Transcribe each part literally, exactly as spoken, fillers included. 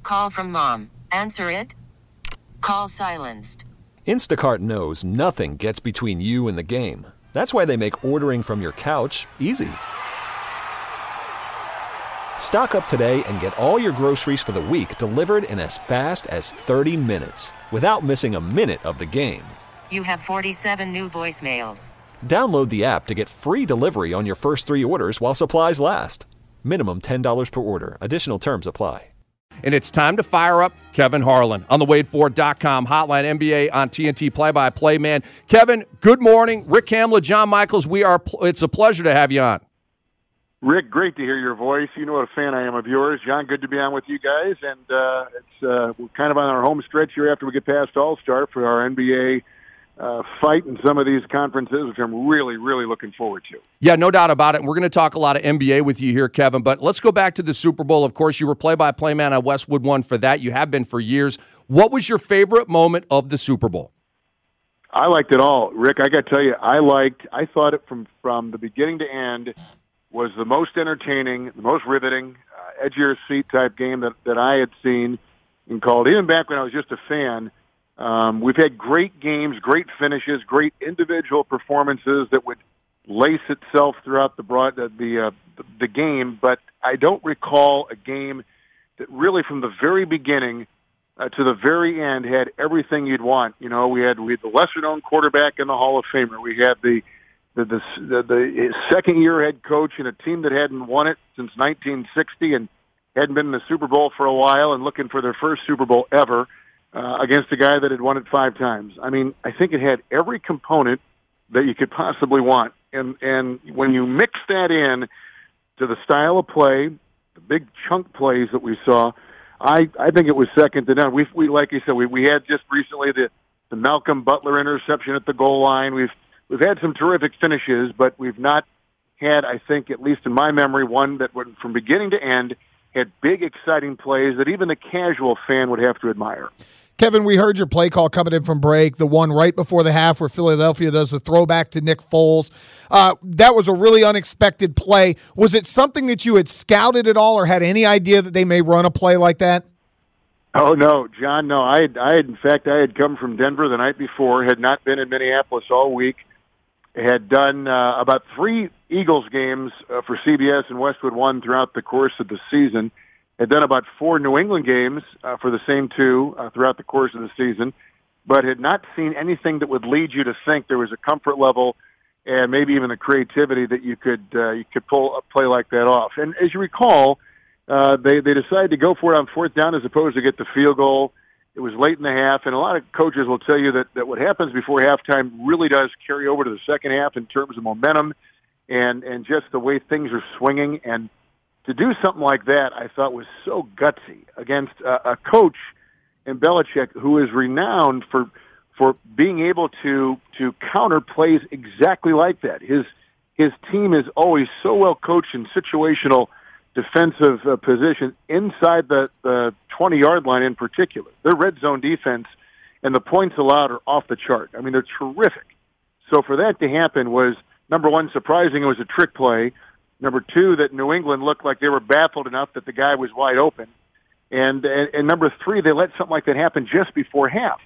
Call from mom. Answer it. Call silenced. Instacart knows nothing gets between you and the game. That's why they make ordering from your couch easy. Stock up today and get all your groceries for the week delivered in as fast as thirty minutes without missing a minute of the game. You have forty-seven new voicemails. Download the app to get free delivery on your first three orders while supplies last. Minimum ten dollars per order. Additional terms apply. And it's time to fire up Kevin Harlan on the Wade Ford dot com hotline, N B A on T N T play-by-play man. Kevin, good morning. Rick Hamlet, John Michaels, we are. It's a pleasure to have you on. Rick, great to hear your voice. You know what a fan I am of yours. John, good to be on with you guys. And uh, it's uh, we're kind of on our home stretch here after we get past All-Star for our N B A uh, fight in some of these conferences, which I'm really, really looking forward to. Yeah, no doubt about it. And we're going to talk a lot of N B A with you here, Kevin. But let's go back to the Super Bowl. Of course, you were play-by-play man on Westwood One for that. You have been for years. What was your favorite moment of the Super Bowl? I liked it all. Rick, I got to tell you, I liked, I thought it from, from the beginning to end was the most entertaining, the most riveting, uh, edge-of-your-seat type game that, that I had seen and called. Even back when I was just a fan, um, we've had great games, great finishes, great individual performances that would lace itself throughout the broad the the, uh, the the game. But I don't recall a game that really, from the very beginning uh, to the very end, had everything you'd want. You know, we had we had the lesser-known quarterback in the Hall of Famer. We had the The, the, the second-year head coach in a team that hadn't won it since nineteen sixty and hadn't been in the Super Bowl for a while and looking for their first Super Bowl ever uh, against a guy that had won it five times. I mean, I think it had every component that you could possibly want. And, and when you mix that in to the style of play, the big chunk plays that we saw, I, I think it was second to none. We, we like you said, we, we had just recently the, the Malcolm Butler interception at the goal line. We've We've had some terrific finishes, but we've not had, I think, at least in my memory, one that would, from beginning to end, had big, exciting plays that even the casual fan would have to admire. Kevin, we heard your play call coming in from break, the one right before the half where Philadelphia does the throwback to Nick Foles. Uh, that was a really unexpected play. Was it something that you had scouted at all or had any idea that they may run a play like that? Oh, no, John, no. I had, I had, in fact, I had come from Denver the night before, had not been in Minneapolis all week. Had done uh, about three Eagles games uh, for C B S and Westwood One throughout the course of the season. Had done about four New England games uh, for the same two uh, throughout the course of the season, but had not seen anything that would lead you to think there was a comfort level and maybe even the creativity that you could uh, you could pull a play like that off. And as you recall, uh, they they decided to go for it on fourth down as opposed to get the field goal. It was late in the half, and a lot of coaches will tell you that, that what happens before halftime really does carry over to the second half in terms of momentum and, and just the way things are swinging. And to do something like that, I thought was so gutsy against a, a coach in Belichick who is renowned for for being able to to counter plays exactly like that. His his team is always so well coached in situational defensive uh, position inside the, the twenty-yard line in particular. Their red zone defense and the points allowed are off the chart. I mean, they're terrific. So for that to happen was, number one, surprising. It was a trick play. Number two, that New England looked like they were baffled enough that the guy was wide open. And, and, and number three, they let something like that happen just before half.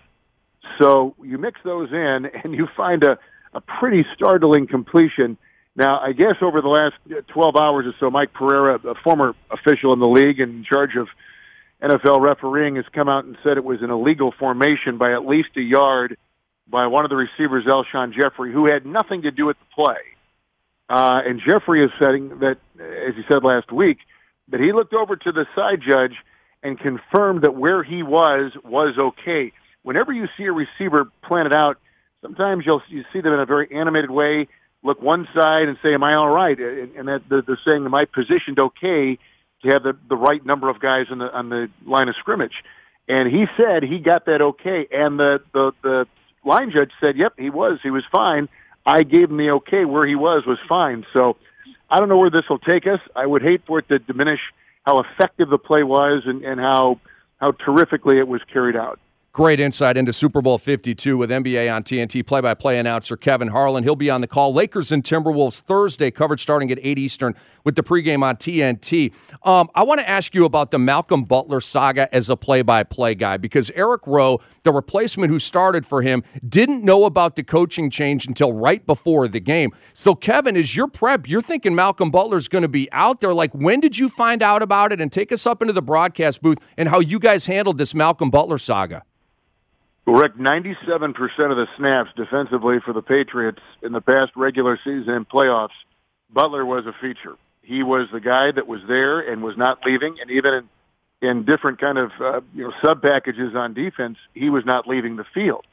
So you mix those in, and you find a, a pretty startling completion. Now, I guess over the last twelve hours or so, Mike Pereira, a former official in the league and in charge of N F L refereeing, has come out and said it was an illegal formation by at least a yard by one of the receivers, Alshon Jeffrey, who had nothing to do with the play. Uh, and Jeffrey is saying that, as he said last week, that he looked over to the side judge and confirmed that where he was was okay. Whenever you see a receiver planted out, sometimes you'll you see them in a very animated way, look one side and say, am I all right? And that they're saying, am I positioned okay to have the, the right number of guys on the on the line of scrimmage? And he said he got that okay. And the, the, the line judge said, yep, he was. He was fine. I gave him the okay. Where he was was fine. So I don't know where this will take us. I would hate for it to diminish how effective the play was and, and how how terrifically it was carried out. Great insight into Super Bowl fifty-two with N B A on T N T play-by-play announcer Kevin Harlan. He'll be on the call. Lakers and Timberwolves Thursday, coverage starting at eight Eastern with the pregame on T N T. Um, I want to ask you about the Malcolm Butler saga as a play-by-play guy, because Eric Rowe, the replacement who started for him, didn't know about the coaching change until right before the game. So, Kevin, as your prep, you're thinking Malcolm Butler's going to be out there. Like, when did you find out about it? And take us up into the broadcast booth and how you guys handled this Malcolm Butler saga. Rick, ninety-seven percent of the snaps defensively for the Patriots in the past regular season and playoffs, Butler was a feature. He was the guy that was there and was not leaving, and even in, in different kind of uh, you know sub packages on defense, he was not leaving the field.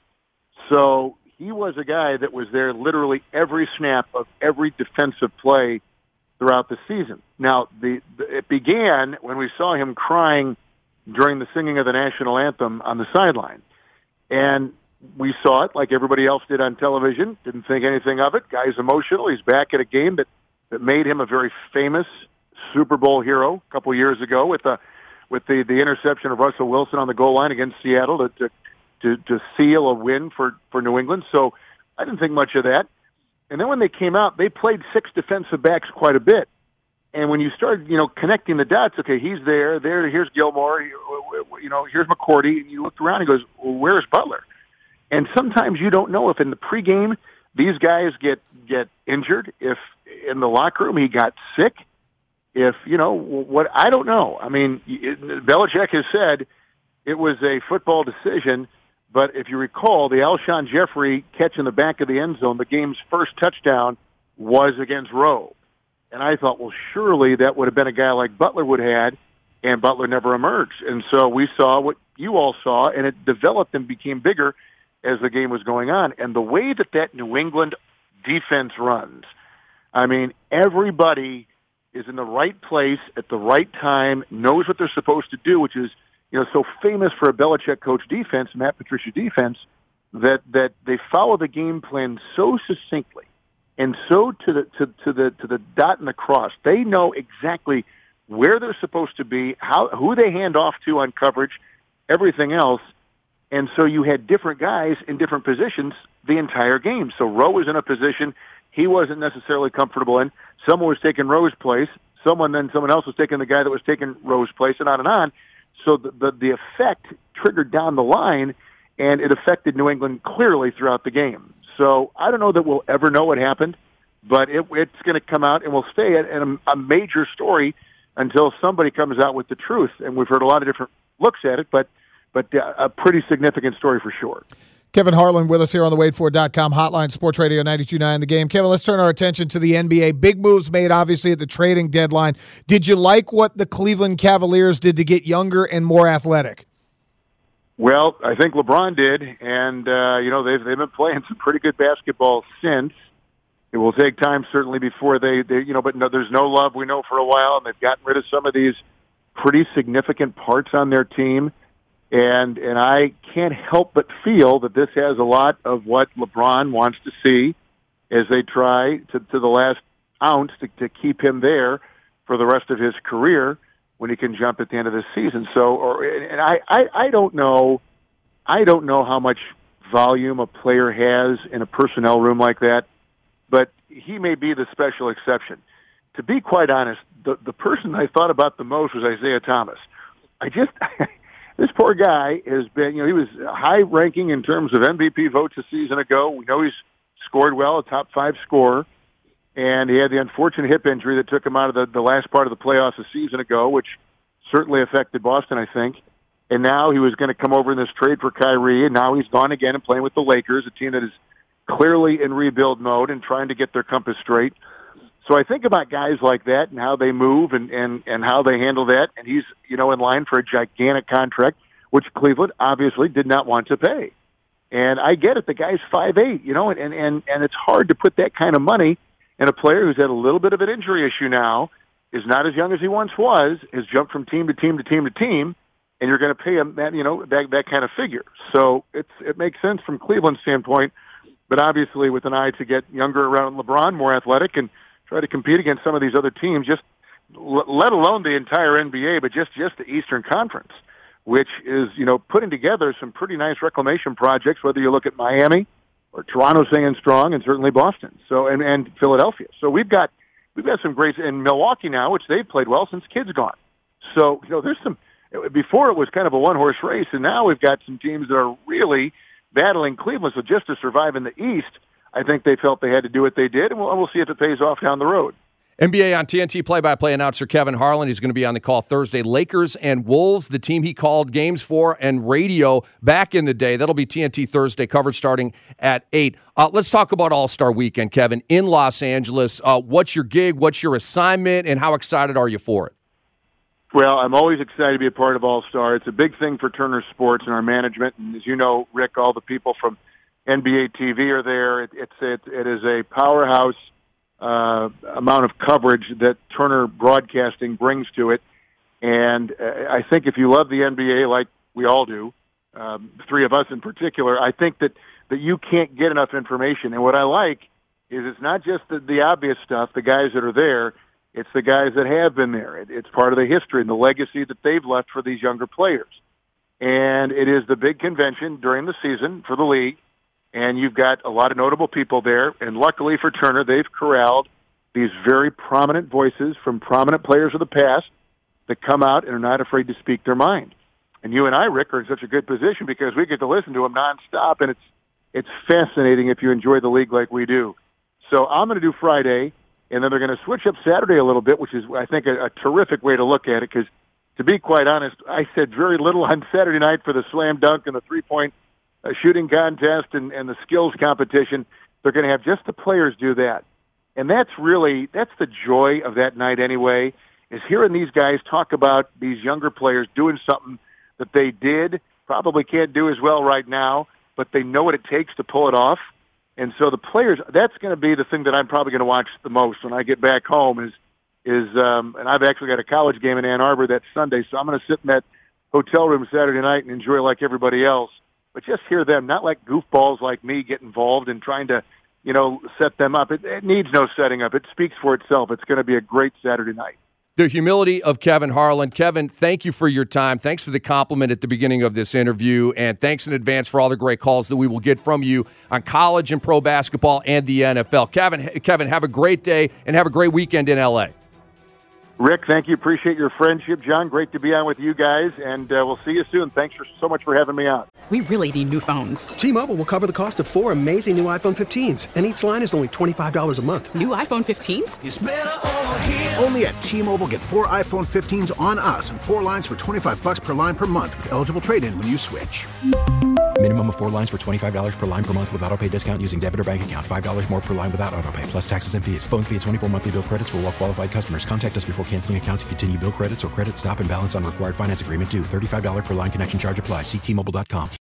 So he was a guy that was there literally every snap of every defensive play throughout the season. Now, the, the it began when we saw him crying during the singing of the national anthem on the sideline. And we saw it like everybody else did on television, didn't think anything of it. Guy's emotional. He's back at a game that, that made him a very famous Super Bowl hero a couple years ago with the, with the, the interception of Russell Wilson on the goal line against Seattle to, to, to, to seal a win for, for New England. So I didn't think much of that. And then when they came out, they played six defensive backs quite a bit. And when you started, you know, connecting the dots, okay, he's there, there, here's Gilmore, you know, here's McCourty, and you looked around and goes, well, where's Butler? And sometimes you don't know if in the pregame these guys get, get injured, if in the locker room he got sick, if, you know, what, I don't know. I mean, it, Belichick has said it was a football decision, but if you recall, the Alshon Jeffrey catch in the back of the end zone, the game's first touchdown was against Rowe. And I thought, well, surely that would have been a guy like Butler would have had, and Butler never emerged. And so we saw what you all saw, and it developed and became bigger as the game was going on. And the way that that New England defense runs, I mean, everybody is in the right place at the right time, knows what they're supposed to do, which is, you know, so famous for a Belichick coach defense, Matt Patricia defense, that, that they follow the game plan so succinctly. And so to the to, to the to the dot and the cross, they know exactly where they're supposed to be, how who they hand off to on coverage, everything else. And so you had different guys in different positions the entire game. So Rowe was in a position he wasn't necessarily comfortable in. Someone was taking Rowe's place. Someone then someone else was taking the guy that was taking Rowe's place, and on and on. So the the, the effect triggered down the line, and it affected New England clearly throughout the game. So I don't know that we'll ever know what happened, but it, it's going to come out and we'll stay at, at a, a major story until somebody comes out with the truth. And we've heard a lot of different looks at it, but but uh, a pretty significant story for sure. Kevin Harlan with us here on the Wade Ford dot com hotline, Sports Radio ninety-two point nine The Game. Kevin, let's turn our attention to the N B A. Big moves made, obviously, at the trading deadline. Did you like what the Cleveland Cavaliers did to get younger and more athletic? Well, I think LeBron did, and, uh, you know, they've, they've been playing some pretty good basketball since. It will take time, certainly, before they, they you know, but no, there's no love, we know, for a while, and they've gotten rid of some of these pretty significant parts on their team. And and I can't help but feel that this has a lot of what LeBron wants to see as they try to, to the last ounce to, to keep him there for the rest of his career when he can jump at the end of the season. So, or and I, I, I don't know, I don't know how much volume a player has in a personnel room like that, but he may be the special exception. To be quite honest, the the person I thought about the most was Isaiah Thomas. I just, this poor guy has been, you know, he was high ranking in terms of M V P votes a season ago. We know he's scored well, a top five scorer. And he had the unfortunate hip injury that took him out of the, the last part of the playoffs a season ago, which certainly affected Boston, I think. And now he was going to come over in this trade for Kyrie, and now he's gone again and playing with the Lakers, a team that is clearly in rebuild mode and trying to get their compass straight. So I think about guys like that and how they move and, and, and how they handle that. And he's, you know, in line for a gigantic contract, which Cleveland obviously did not want to pay. And I get it. The guy's five eight, you know, and, and, and it's hard to put that kind of money. And a player who's had a little bit of an injury issue now, is not as young as he once was, has jumped from team to team to team to team, and you're going to pay him that, you know, that that kind of figure. So it's it makes sense from Cleveland's standpoint, but obviously with an eye to get younger around LeBron, more athletic, and try to compete against some of these other teams, just let alone the entire N B A, but just just the Eastern Conference. which is, you know, putting together some pretty nice reclamation projects, whether you look at Miami or Toronto staying strong, and certainly Boston. So, and, and Philadelphia. So we've got, we've got some great, in Milwaukee now, which they've played well since Kidd's gone. So, you know, there's some, before it was kind of a one-horse race, and now we've got some teams that are really battling Cleveland. So just to survive in the East, I think they felt they had to do what they did, and we'll, we'll see if it pays off down the road. N B A on T N T play-by-play announcer Kevin Harlan. He's going to be on the call Thursday. Lakers and Wolves, the team he called games for and radio back in the day. That'll be T N T Thursday, coverage starting at eight. Uh, let's talk about All-Star Weekend, Kevin, in Los Angeles. Uh, what's your gig? What's your assignment? And how excited are you for it? Well, I'm always excited to be a part of All-Star. It's a big thing for Turner Sports and our management. And as you know, Rick, all the people from N B A T V are there. It, it's, it, it is a powerhouse Uh, amount of coverage that Turner Broadcasting brings to it. And uh, I think if you love the N B A like we all do, um, the three of us in particular, I think that, that you can't get enough information. And what I like is it's not just the, the obvious stuff, the guys that are there, it's the guys that have been there. It, it's part of the history and the legacy that they've left for these younger players. And it is the big convention during the season for the league. And you've got a lot of notable people there. And luckily for Turner, they've corralled these very prominent voices from prominent players of the past that come out and are not afraid to speak their mind. And you and I, Rick, are in such a good position because we get to listen to them nonstop, and it's it's fascinating if you enjoy the league like we do. So I'm going to do Friday, and then they're going to switch up Saturday a little bit, which is, I think, a, a terrific way to look at it because, to be quite honest, I said very little on Saturday night for the slam dunk and the three-point a shooting contest and, and the skills competition. They're going to have just the players do that. And that's really, that's the joy of that night anyway, is hearing these guys talk about these younger players doing something that they did, probably can't do as well right now, but they know what it takes to pull it off. And so the players, that's going to be the thing that I'm probably going to watch the most when I get back home is, is um, and I've actually got a college game in Ann Arbor that Sunday, so I'm going to sit in that hotel room Saturday night and enjoy like everybody else. But just hear them, not like goofballs like me get involved in trying to, you know, set them up. It, it needs no setting up. It speaks for itself. It's going to be a great Saturday night. The humility of Kevin Harlan. Kevin, thank you for your time. Thanks for the compliment at the beginning of this interview, and thanks in advance for all the great calls that we will get from you on college and pro basketball and the N F L. Kevin, Kevin, have a great day and have a great weekend in L A. Rick, thank you. Appreciate your friendship. John, great to be on with you guys, and uh, we'll see you soon. Thanks for, so much for having me on. We really need new phones. T-Mobile will cover the cost of four amazing new iPhone fifteens, and each line is only twenty-five dollars a month. New iPhone fifteens? It's better over here. Only at T-Mobile, get four iPhone fifteens on us and four lines for twenty-five bucks per line per month with eligible trade-in when you switch. Minimum of four lines for twenty-five dollars per line per month with autopay discount using debit or bank account. five dollars more per line without autopay, plus taxes and fees. Phone fee at twenty-four monthly bill credits for well-qualified customers. Contact us before canceling account to continue bill credits or credit stop and balance on required finance agreement due. thirty-five dollars per line connection charge applies. See T Mobile dot com.